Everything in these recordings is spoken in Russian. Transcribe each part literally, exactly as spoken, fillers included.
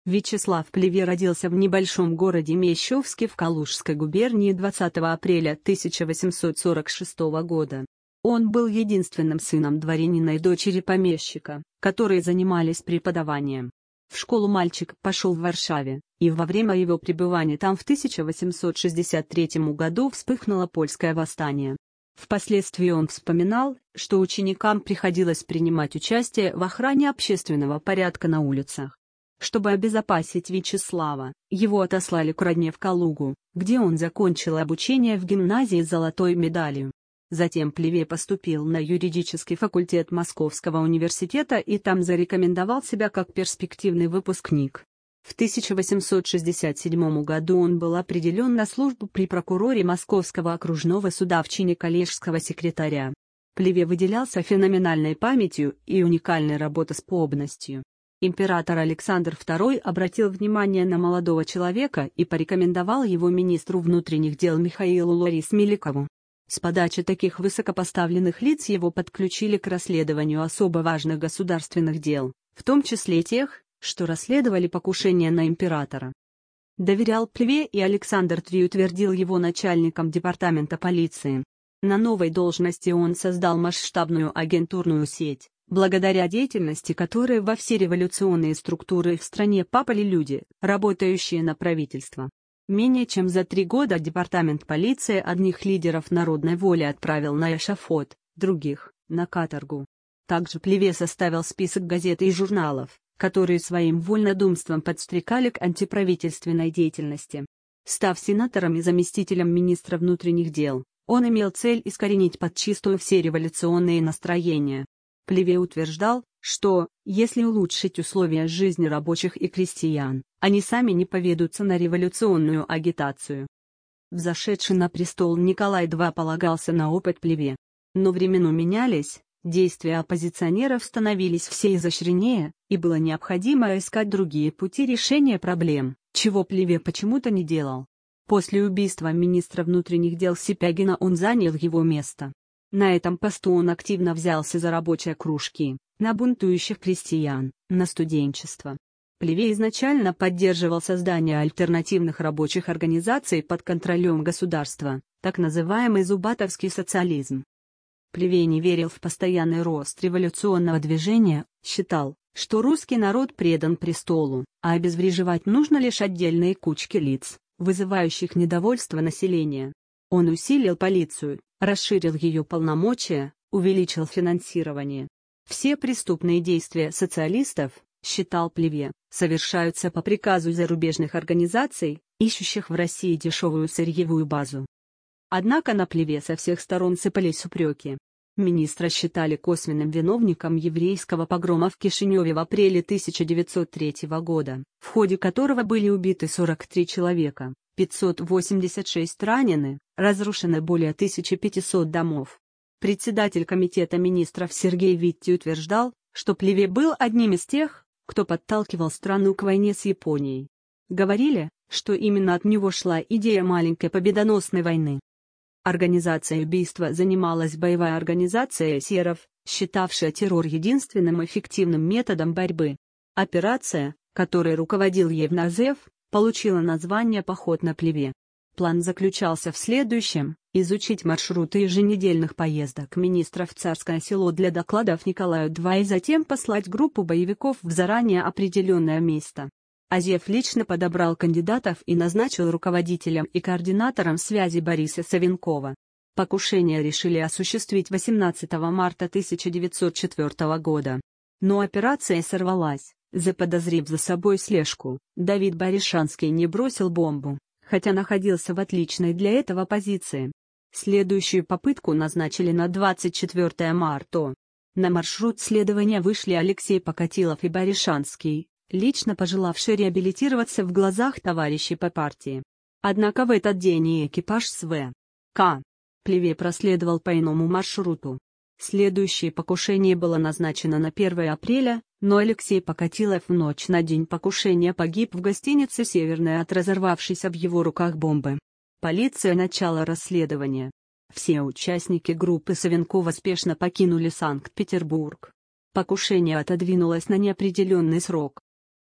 Вячеслав Плеве родился в небольшом городе Мещовске в Калужской губернии двадцатого апреля тысяча восемьсот сорок шестого года. Он был единственным сыном дворянина и дочери помещика, которые занимались преподаванием. В школу мальчик пошел в Варшаве, и во время его пребывания там в тысяча восемьсот шестьдесят третьем году вспыхнуло польское восстание. Впоследствии он вспоминал, что ученикам приходилось принимать участие в охране общественного порядка на улицах. Чтобы обезопасить Вячеслава, его отослали к родне в Калугу, где он закончил обучение в гимназии с золотой медалью. Затем Плеве поступил на юридический факультет Московского университета и там зарекомендовал себя как перспективный выпускник. В тысяча восемьсот шестьдесят седьмом году он был определен на службу при прокуроре Московского окружного суда в чине коллежского секретаря. Плеве выделялся феноменальной памятью и уникальной работоспособностью. Император Александр второй обратил внимание на молодого человека и порекомендовал его министру внутренних дел Михаилу Лорис-Меликову. С подачи таких высокопоставленных лиц его подключили к расследованию особо важных государственных дел, в том числе тех, что расследовали покушение на императора. Доверял Плеве, и Александр второй утвердил его начальником департамента полиции. На новой должности он создал масштабную агентурную сеть, благодаря деятельности которой во все революционные структуры в стране попали люди, работающие на правительство. Менее чем за три года департамент полиции одних лидеров народной воли отправил на эшафот, других – на каторгу. Также Плеве составил список газет и журналов, которые своим вольнодумством подстрекали к антиправительственной деятельности. Став сенатором и заместителем министра внутренних дел, он имел цель искоренить подчистую все революционные настроения. Плеве утверждал, что, если улучшить условия жизни рабочих и крестьян, они сами не поведутся на революционную агитацию. Взошедший на престол Николай второй полагался на опыт Плеве. Но времена менялись, действия оппозиционеров становились все изощреннее, и было необходимо искать другие пути решения проблем, чего Плеве почему-то не делал. После убийства министра внутренних дел Сипягина он занял его место. На этом посту он активно взялся за рабочие кружки, на бунтующих крестьян, на студенчество. Плеве изначально поддерживал создание альтернативных рабочих организаций под контролем государства, так называемый зубатовский социализм. Плеве не верил в постоянный рост революционного движения, считал, что русский народ предан престолу, а обезвреживать нужно лишь отдельные кучки лиц, вызывающих недовольство населения. Он усилил полицию, расширил ее полномочия, увеличил финансирование. Все преступные действия социалистов, считал Плеве, совершаются по приказу зарубежных организаций, ищущих в России дешевую сырьевую базу. Однако на Плеве со всех сторон сыпались упреки. Министра считали косвенным виновником еврейского погрома в Кишиневе в апреле тысяча девятьсот третьего года, в ходе которого были убиты сорок три человека, пятьсот восемьдесят шесть ранены, разрушены более тысячи пятисот домов. Председатель комитета министров Сергей Витте утверждал, что Плеве был одним из тех, кто подталкивал страну к войне с Японией. Говорили, что именно от него шла идея маленькой победоносной войны. Организацией убийства занималась боевая организация эсеров, считавшая террор единственным эффективным методом борьбы. Операция, которой руководил Евназев, получила название «Поход на Плеве». План заключался в следующем: изучить маршруты еженедельных поездок министров в Царское Село для докладов Николаю второму и затем послать группу боевиков в заранее определенное место. Азев лично подобрал кандидатов и назначил руководителем и координатором связи Бориса Савенкова. Покушение решили осуществить восемнадцатого марта тысяча девятьсот четвёртого года. Но операция сорвалась, заподозрив за собой слежку. Давид Баришанский не бросил бомбу, хотя находился в отличной для этого позиции. Следующую попытку назначили на двадцать четвёртое марта. На маршрут следования вышли Алексей Покатилов и Баришанский, лично пожелавший реабилитироваться в глазах товарищей по партии. Однако в этот день и экипаж с В. К. Плеве проследовал по иному маршруту. Следующее покушение было назначено на первое апреля, но Алексей Покатилов в ночь на день покушения погиб в гостинице «Северная» от разорвавшейся в его руках бомбы. Полиция начала расследование. Все участники группы Савенкова спешно покинули Санкт-Петербург. Покушение отодвинулось на неопределенный срок.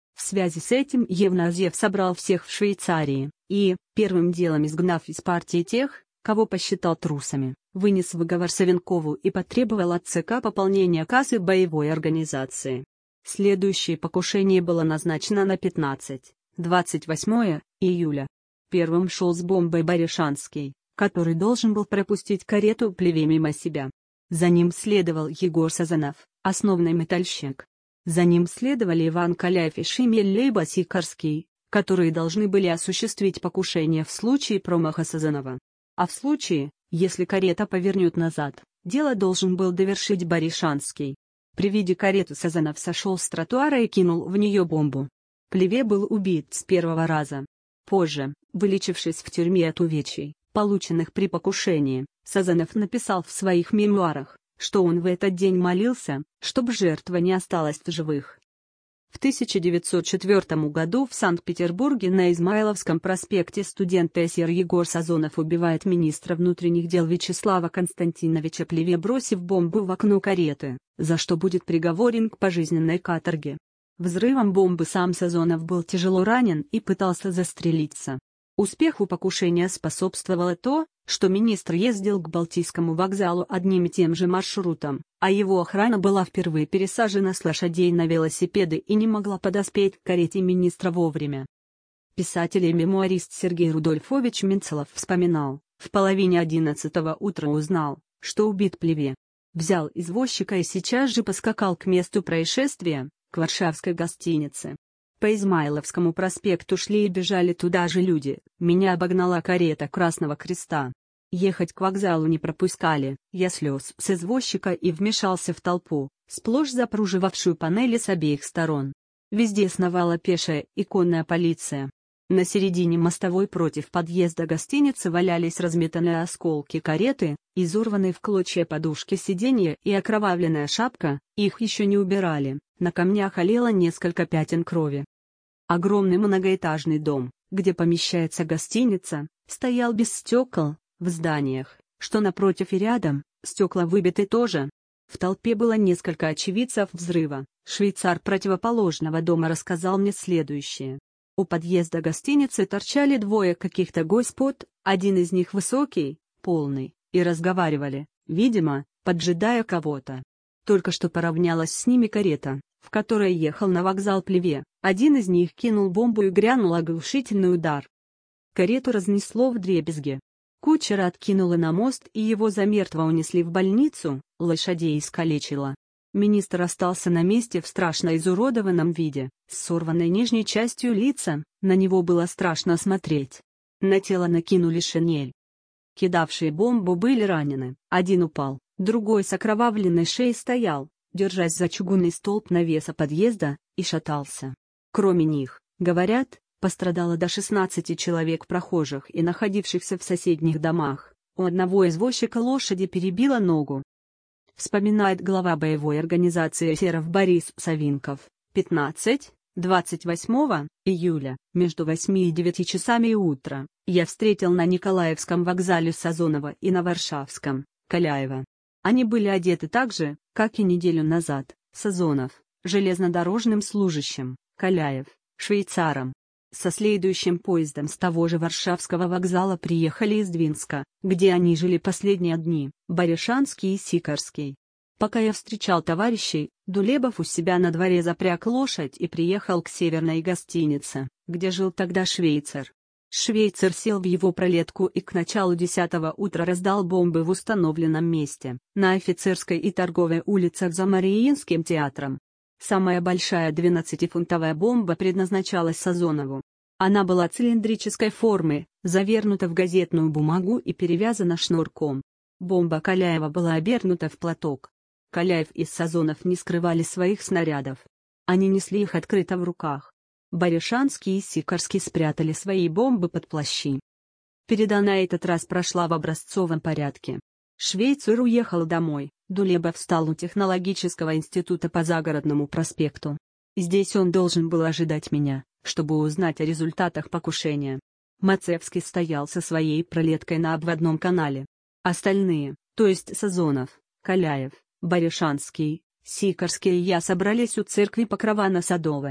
В связи с этим Евназьев собрал всех в Швейцарии и, первым делом изгнав из партии тех, кого посчитал трусами, вынес выговор Савенкову и потребовал от ЦК пополнения кассы боевой организации. Следующее покушение было назначено на пятнадцатое-двадцать восьмое июля. Первым шел с бомбой Баришанский, который должен был пропустить карету Плеве мимо себя. За ним следовал Егор Сазанов, основной метальщик. За ним следовали Иван Каляев и Шемель Лейба-Сикарский, которые должны были осуществить покушение в случае промаха Сазанова. А в случае, если карета повернет назад, дело должен был довершить Баришанский. При виде кареты Сазанов сошел с тротуара и кинул в нее бомбу. Плеве был убит с первого раза. Позже, вылечившись в тюрьме от увечий, полученных при покушении, Сазанов написал в своих мемуарах, что он в этот день молился, чтобы жертва не осталась в живых. В тысяча девятьсот четвёртом году в Санкт-Петербурге на Измайловском проспекте студент-эсер Егор Сазонов убивает министра внутренних дел Вячеслава Константиновича Плеве, бросив бомбу в окно кареты, за что будет приговорен к пожизненной каторге. Взрывом бомбы сам Сазонов был тяжело ранен и пытался застрелиться. Успеху покушения способствовало то, что министр ездил к Балтийскому вокзалу одним и тем же маршрутом, а его охрана была впервые пересажена с лошадей на велосипеды и не могла подоспеть к карете министра вовремя. Писатель и мемуарист Сергей Рудольфович Менцелов вспоминал: в половине одиннадцатого утра узнал, что убит Плеве. Взял извозчика и сейчас же поскакал к месту происшествия, к Варшавской гостинице. По Измайловскому проспекту шли и бежали туда же люди, меня обогнала карета Красного Креста. Ехать к вокзалу не пропускали, я слез с извозчика и вмешался в толпу, сплошь запруживавшую панели с обеих сторон. Везде сновала пешая и конная полиция. На середине мостовой против подъезда гостиницы валялись разметанные осколки кареты, изорванные в клочья подушки сиденья и окровавленная шапка, их еще не убирали, на камнях олело несколько пятен крови. Огромный многоэтажный дом, где помещается гостиница, стоял без стекол. В зданиях, что напротив и рядом, стекла выбиты тоже. В толпе было несколько очевидцев взрыва. Швейцар противоположного дома рассказал мне следующее. У подъезда гостиницы торчали двое каких-то господ, один из них высокий, полный, и разговаривали, видимо, поджидая кого-то. Только что поравнялась с ними карета, в которой ехал на вокзал Плеве. Один из них кинул бомбу и грянул оглушительный удар. Карету разнесло вдребезги. Кучера откинуло на мост и его замертво унесли в больницу, лошадей искалечило. Министр остался на месте в страшно изуродованном виде, с сорванной нижней частью лица, на него было страшно смотреть. На тело накинули шинель. Кидавшие бомбу были ранены, один упал, другой с окровавленной шеей стоял, держась за чугунный столб навеса подъезда, и шатался. Кроме них, говорят, пострадало до шестнадцати человек прохожих и находившихся в соседних домах, у одного извозчика лошади перебило ногу. Вспоминает глава боевой организации эсеров Борис Савинков. пятнадцатого-двадцать восьмого июля, между восьми и девятью часами утра, я встретил на Николаевском вокзале Сазонова и на Варшавском, Каляева. Они были одеты так же, как и неделю назад, Сазонов, железнодорожным служащим, Каляев, швейцаром. Со следующим поездом с того же Варшавского вокзала приехали из Двинска, где они жили последние дни, Баришанский и Сикарский. Пока я встречал товарищей, Дулебов у себя на дворе запряг лошадь и приехал к северной гостинице, где жил тогда швейцар. Швейцар сел в его пролетку и к началу десятого утра раздал бомбы в установленном месте, на Офицерской и Торговой улицах за Мариинским театром. Самая большая двенадцатифунтовая бомба предназначалась Сазонову. Она была цилиндрической формы, завернута в газетную бумагу и перевязана шнурком. Бомба Каляева была обернута в платок. Каляев и Сазонов не скрывали своих снарядов. Они несли их открыто в руках. Баришанский и Сикарский спрятали свои бомбы под плащи. Переда на этот раз прошла в образцовом порядке. Швейцар уехал домой, Дулебов встал у технологического института по Загородному проспекту. Здесь он должен был ожидать меня, чтобы узнать о результатах покушения. Мацевский стоял со своей пролеткой на обводном канале. Остальные, то есть Сазонов, Каляев, Баришанский, Сикарский и я собрались у церкви Покрова на Садовой.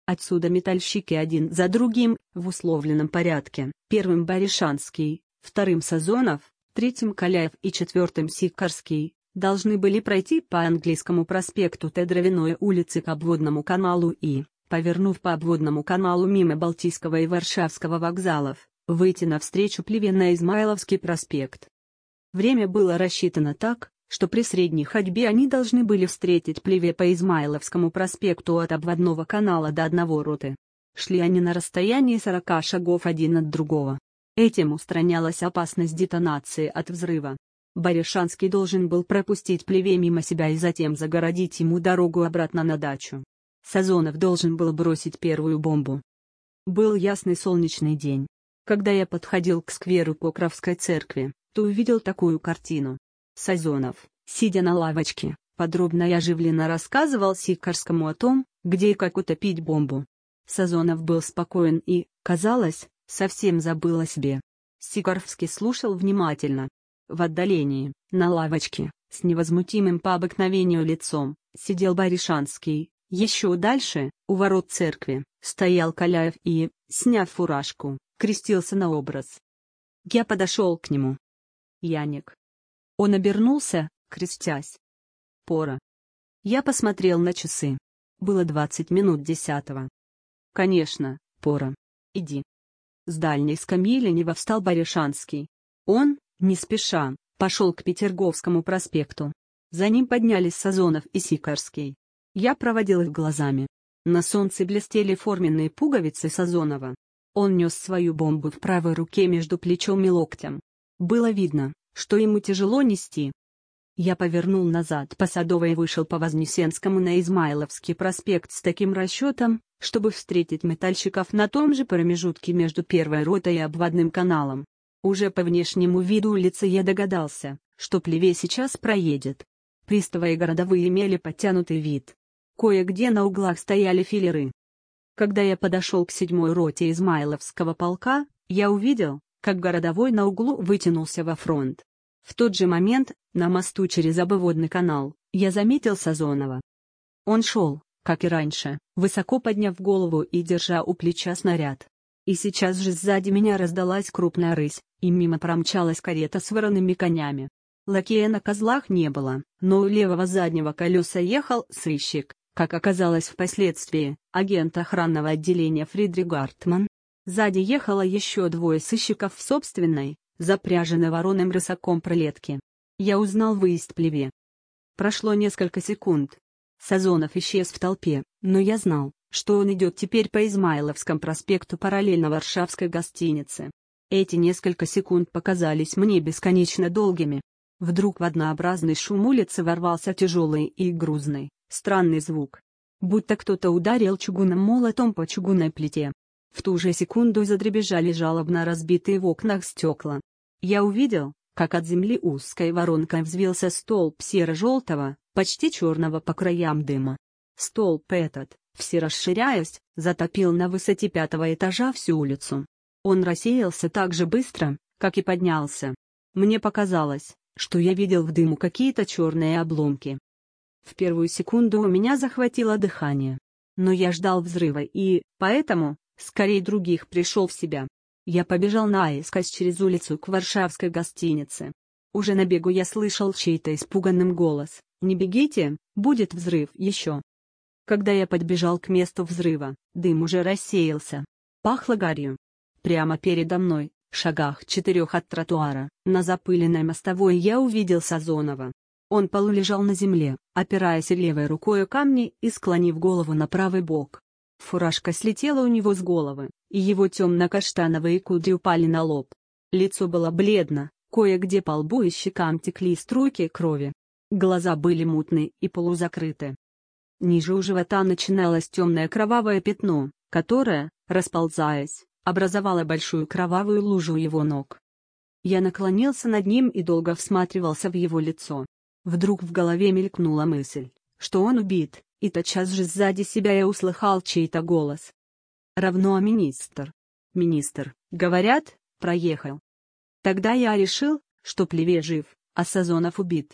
Отсюда метальщики один за другим, в условленном порядке, первым Баришанский, вторым Сазонов, третьим Каляев и четвертым Сикарский, должны были пройти по Английскому проспекту Т Дровяной улице к обводному каналу и, повернув по обводному каналу мимо Балтийского и Варшавского вокзалов, выйти навстречу Плеве на Измайловский проспект. Время было рассчитано так, что при средней ходьбе они должны были встретить Плеве по Измайловскому проспекту от обводного канала до одного роты. Шли они на расстоянии сорока шагов один от другого. Этим устранялась опасность детонации от взрыва. Баришанский должен был пропустить Плеве мимо себя и затем загородить ему дорогу обратно на дачу. Сазонов должен был бросить первую бомбу. Был ясный солнечный день. Когда я подходил к скверу Покровской церкви, то увидел такую картину. Сазонов, сидя на лавочке, подробно и оживленно рассказывал Сикарскому о том, где и как утопить бомбу. Сазонов был спокоен и, казалось, совсем забыл о себе. Сикарский слушал внимательно. В отдалении, на лавочке, с невозмутимым по обыкновению лицом, сидел Баришанский. Еще дальше, у ворот церкви, стоял Каляев и, сняв фуражку, крестился на образ. Я подошел к нему. Яник. Он обернулся, крестясь. Пора. Я посмотрел на часы. Было двадцать минут десятого. Конечно, пора. Иди. С дальней скамьи лениво встал Баришанский. Он, не спеша, пошел к Петерговскому проспекту. За ним поднялись Сазонов и Сикарский. Я проводил их глазами. На солнце блестели форменные пуговицы Сазонова. Он нес свою бомбу в правой руке между плечом и локтем. Было видно, что ему тяжело нести. Я повернул назад по Садовой и вышел по Вознесенскому на Измайловский проспект с таким расчетом, чтобы встретить метальщиков на том же промежутке между первой ротой и обводным каналом. Уже по внешнему виду улицы я догадался, что Плеве сейчас проедет. Приставы и городовые имели подтянутый вид. Кое-где на углах стояли филеры. Когда я подошел к седьмой роте Измайловского полка, я увидел, как городовой на углу вытянулся во фронт. В тот же момент, на мосту через обводный канал, я заметил Сазонова. Он шел, как и раньше, высоко подняв голову и держа у плеча снаряд. И сейчас же сзади меня раздалась крупная рысь, и мимо промчалась карета с вороными конями. Лакея на козлах не было, но у левого заднего колеса ехал сыщик, как оказалось впоследствии, агент охранного отделения Фридрих Гартман. Сзади ехало еще двое сыщиков в собственной, запряженной вороным рысаком пролетке. Я узнал выезд Плеве. Прошло несколько секунд. Сазонов исчез в толпе, но я знал, что он идет теперь по Измайловскому проспекту параллельно Варшавской гостинице. Эти несколько секунд показались мне бесконечно долгими. Вдруг в однообразный шум улицы ворвался тяжелый и грузный, странный звук. Будто кто-то ударил чугунным молотом по чугунной плите. В ту же секунду задребезжали жалобно разбитые в окнах стекла. Я увидел, как от земли узкой воронкой взвился столб серо-желтого, почти черного по краям дыма. Столб этот, все расширяясь, затопил на высоте пятого этажа всю улицу. Он рассеялся так же быстро, как и поднялся. Мне показалось, что я видел в дыму какие-то черные обломки. В первую секунду у меня захватило дыхание. Но я ждал взрыва и, поэтому, скорее других пришел в себя. Я побежал наискось через улицу к Варшавской гостинице. Уже на бегу я слышал чей-то испуганный голос: «Не бегите, будет взрыв еще». Когда я подбежал к месту взрыва, дым уже рассеялся. Пахло гарью. Прямо передо мной, в шагах четырех от тротуара, на запыленной мостовой я увидел Сазонова. Он полулежал на земле, опираясь левой рукой о камни и склонив голову на правый бок. Фуражка слетела у него с головы, и его темно-каштановые кудри упали на лоб. Лицо было бледно, кое-где по лбу и щекам текли струйки крови. Глаза были мутны и полузакрыты. Ниже у живота начиналось темное кровавое пятно, которое, расползаясь, образовало большую кровавую лужу у его ног. Я наклонился над ним и долго всматривался в его лицо. Вдруг в голове мелькнула мысль, что он убит, и тотчас же сзади себя я услыхал чей-то голос. Равно министр. Министр, говорят, проехал. Тогда я решил, что Плеве жив, а Сазонов убит.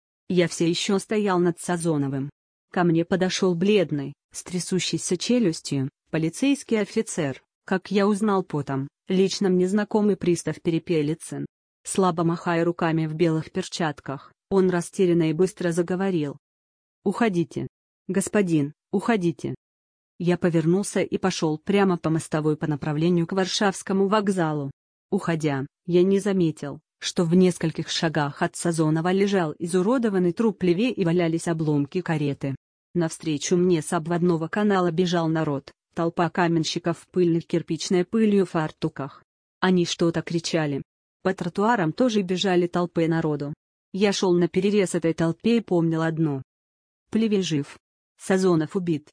Я все еще стоял над Сазоновым. Ко мне подошел бледный, с трясущейся челюстью, Полицейский офицер, как я узнал потом, лично мне знакомый пристав Перепелицын. Слабо махая руками в белых перчатках, он растерянно и быстро заговорил. «Уходите. Господин, уходите». Я повернулся и пошел прямо по мостовой по направлению к Варшавскому вокзалу. Уходя, я не заметил, что в нескольких шагах от Сазонова лежал изуродованный труп Плеве и валялись обломки кареты. Навстречу мне с обводного канала бежал народ, толпа каменщиков в пыльных кирпичной пылью фартуках. Они что-то кричали. По тротуарам тоже бежали толпы народу. Я шел наперерез этой толпе и помнил одно. Плеве жив. Сазонов убит.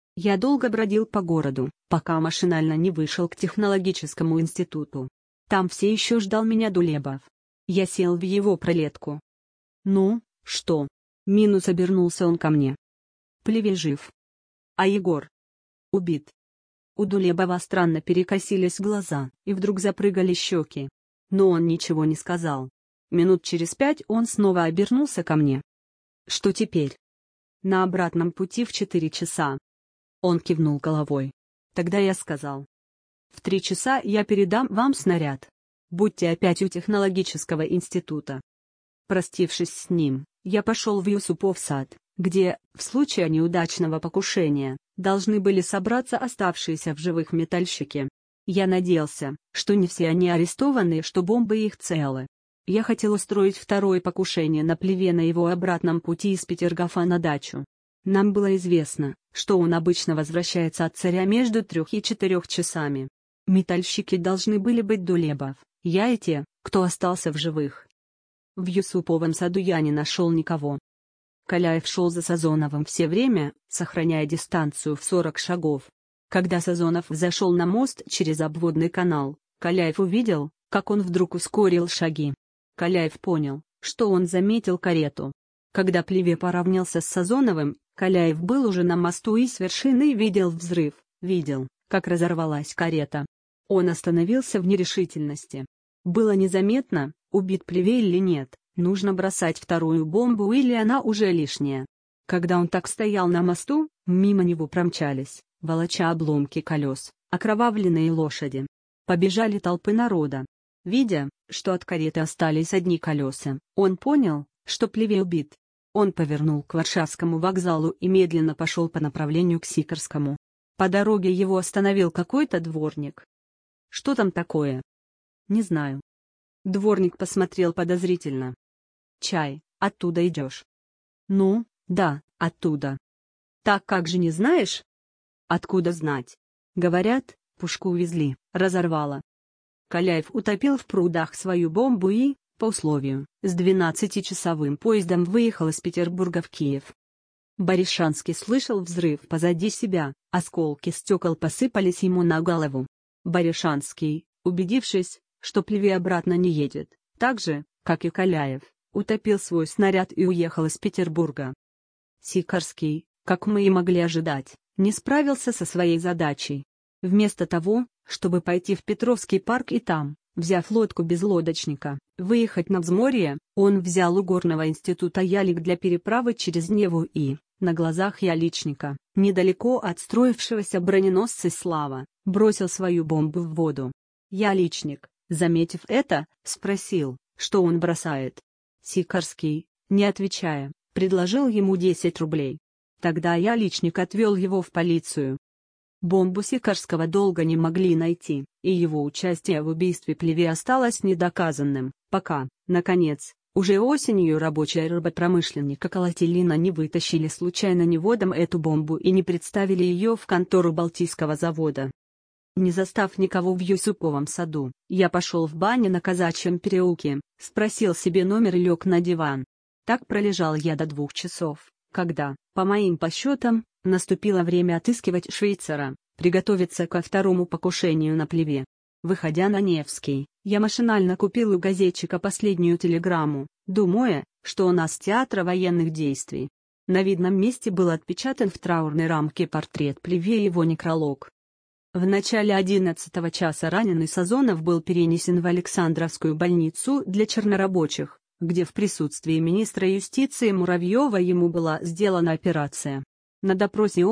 Я долго бродил по городу, пока машинально не вышел к технологическому институту. Там все еще ждал меня Дулебов. Я сел в его пролетку. «Ну, что?» Минус обернулся он ко мне. Плеве жив. А Егор? Убит. У Дулебова странно перекосились глаза, и вдруг запрыгали щеки. Но он ничего не сказал. Минут через пять он снова обернулся ко мне. «Что теперь?» «На обратном пути в четыре часа». Он кивнул головой. Тогда я сказал. «В три часа я передам вам снаряд. Будьте опять у технологического института». Простившись с ним, я пошел в Юсупов сад, где, в случае неудачного покушения, должны были собраться оставшиеся в живых метальщики. Я надеялся, что не все они арестованы, что бомбы их целы. Я хотел устроить второе покушение на Плеве на его обратном пути из Петергофа на дачу. Нам было известно, что он обычно возвращается от царя между трех и четырех часами. Метальщики должны были быть Дулебов, я и те, кто остался в живых. В Юсуповом саду я не нашел никого. Каляев шел за Сазоновым все время, сохраняя дистанцию в сорок шагов. Когда Сазонов взошел на мост через обводный канал, Каляев увидел, как он вдруг ускорил шаги. Каляев понял, что он заметил карету. Когда Плеве поравнялся с Сазоновым, Каляев был уже на мосту и с вершины видел взрыв, видел, как разорвалась карета. Он остановился в нерешительности. Было незаметно, убит Плеве или нет, нужно бросать вторую бомбу или она уже лишняя. Когда он так стоял на мосту, мимо него промчались, волоча обломки колес, окровавленные лошади. Побежали толпы народа. Видя, что от кареты остались одни колеса, он понял, что Плеве убит. Он повернул к Варшавскому вокзалу и медленно пошел по направлению к Сикарскому. По дороге его остановил какой-то дворник. «Что там такое?» «Не знаю». Дворник посмотрел подозрительно. «Чай, оттуда идешь?» «Ну, да, оттуда». «Так как же не знаешь?» «Откуда знать? Говорят, пушку увезли, разорвало». Каляев утопил в прудах свою бомбу и, по условию, с двенадцатичасовым поездом выехал из Петербурга в Киев. Баришанский слышал взрыв позади себя, осколки стекол посыпались ему на голову. Баришанский, убедившись, что Плеве обратно не едет, так же, как и Каляев, утопил свой снаряд и уехал из Петербурга. Сикарский, как мы и могли ожидать, не справился со своей задачей. Вместо того, чтобы пойти в Петровский парк и там, взяв лодку без лодочника, выехать на взморье, он взял у горного института ялик для переправы через Неву и, на глазах яличника, недалеко от строившегося броненосца «Слава», бросил свою бомбу в воду. Яличник, заметив это, спросил, что он бросает. Сикарский, не отвечая, предложил ему десять рублей. Тогда яличник отвел его в полицию. Бомбу Сикарского долго не могли найти, и его участие в убийстве Плеве осталось недоказанным, пока, наконец, уже осенью рабочие рыбопромышленника Колотилина не вытащили случайно неводом эту бомбу и не представили ее в контору Балтийского завода. Не застав никого в Юсуповом саду, я пошел в баню на Казачьем переулке, спросил себе номер и лег на диван. Так пролежал я до двух часов, когда, по моим подсчетам, наступило время отыскивать швейцара, приготовиться ко второму покушению на Плеве. Выходя на Невский, я машинально купил у газетчика последнюю телеграмму, думая, что у нас театр военных действий. На видном месте был отпечатан в траурной рамке портрет Плеве и его некролог. В начале одиннадцатого часа раненый Сазонов был перенесен в Александровскую больницу для чернорабочих, где в присутствии министра юстиции Муравьева ему была сделана операция. На допросе он,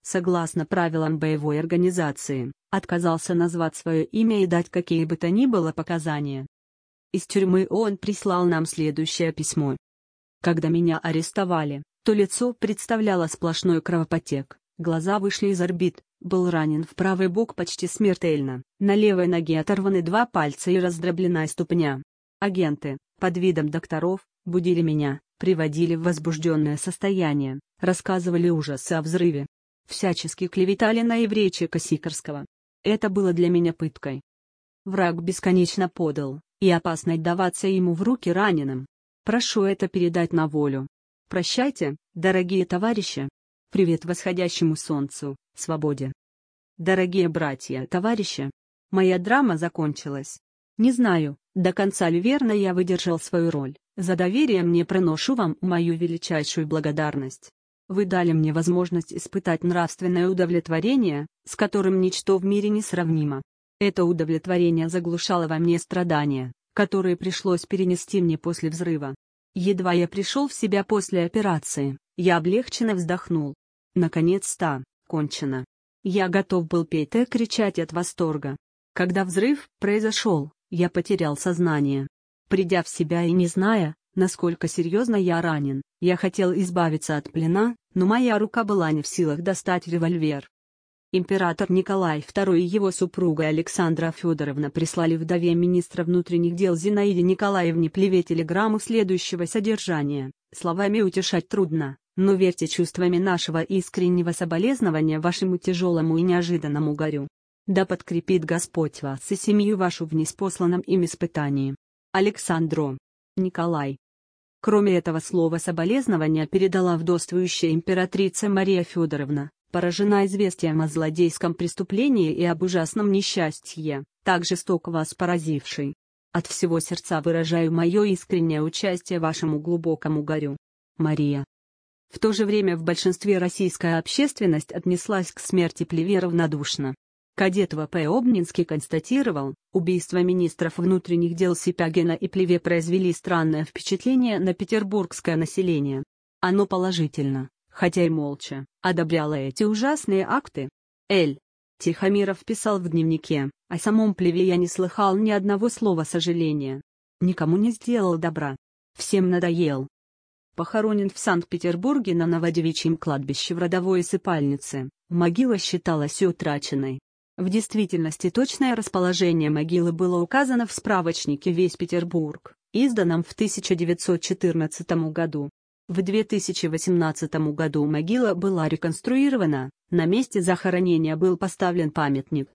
согласно правилам боевой организации, отказался назвать свое имя и дать какие бы то ни было показания. Из тюрьмы он прислал нам следующее письмо. Когда меня арестовали, то лицо представляло сплошной кровопотек, глаза вышли из орбит, был ранен в правый бок почти смертельно, на левой ноге оторваны два пальца и раздроблена ступня. Агенты, под видом докторов, будили меня, приводили в возбужденное состояние, рассказывали ужасы о взрыве. Всячески клеветали на еврейчика Сикорского. Это было для меня пыткой. Враг бесконечно подал, и опасно отдаваться ему в руки раненым. Прошу это передать на волю. Прощайте, дорогие товарищи. Привет восходящему солнцу, свободе. Дорогие братья, товарищи. Моя драма закончилась. Не знаю, до конца ли верно я выдержал свою роль. За доверие мне приношу вам мою величайшую благодарность. Вы дали мне возможность испытать нравственное удовлетворение, с которым ничто в мире не сравнимо. Это удовлетворение заглушало во мне страдания, которые пришлось перенести мне после взрыва. Едва я пришел в себя после операции, я облегченно вздохнул. Наконец-то, кончено. Я готов был петь и кричать от восторга. Когда взрыв произошел, я потерял сознание. Придя в себя и не зная, насколько серьезно я ранен, я хотел избавиться от плена, но моя рука была не в силах достать револьвер. Император Николай второй и его супруга Александра Федоровна прислали вдове министра внутренних дел Зинаиде Николаевне Плеве телеграмму следующего содержания. Словами утешать трудно, но верьте чувствами нашего искреннего соболезнования вашему тяжелому и неожиданному горю. Да подкрепит Господь вас и семью вашу в ниспосланном им испытании. Александро. Николай. Кроме этого слова соболезнования передала вдовствующая императрица Мария Федоровна, поражена известием о злодейском преступлении и об ужасном несчастье, так жестоко вас поразившей. От всего сердца выражаю мое искреннее участие вашему глубокому горю. Мария. В то же время в большинстве российская общественность отнеслась к смерти Плеве равнодушно. Кадет В П Обнинский констатировал, убийства министров внутренних дел Сипягина и Плеве произвели странное впечатление на петербургское население. Оно положительно, хотя и молча, одобряло эти ужасные акты. Л. Тихомиров писал в дневнике: о самом Плеве я не слыхал ни одного слова сожаления. Никому не сделал добра. Всем надоел. Похоронен в Санкт-Петербурге на Новодевичьем кладбище в родовой усыпальнице, могила считалась утраченной. В действительности точное расположение могилы было указано в справочнике «Весь Петербург», изданном в тысяча девятьсот четырнадцатом году. В две тысячи восемнадцатом году могила была реконструирована, на месте захоронения был поставлен памятник.